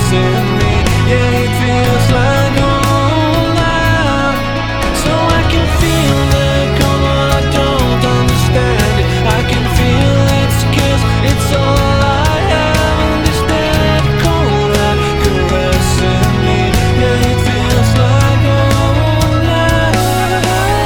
caressing me. Yeah, it feels like a whole life. So I can feel the cold, but I don't understand it. I can feel its kiss, it's all I have. And this dead cold hand caressing me. Yeah, it feels like a whole life.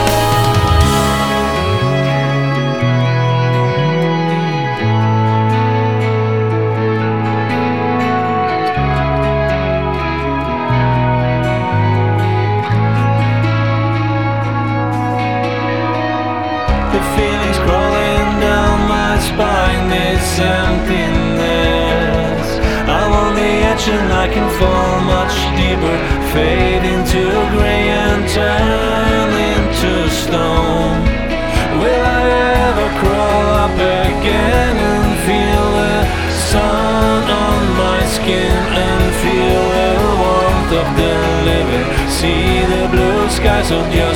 The feelings crawling down my spine, this emptiness. I'm on the edge and I can fall much deeper, fade into gray and turn into stone. Will I ever crawl up again and feel the sun on my skin and feel the warmth of the living? See the blue skies of your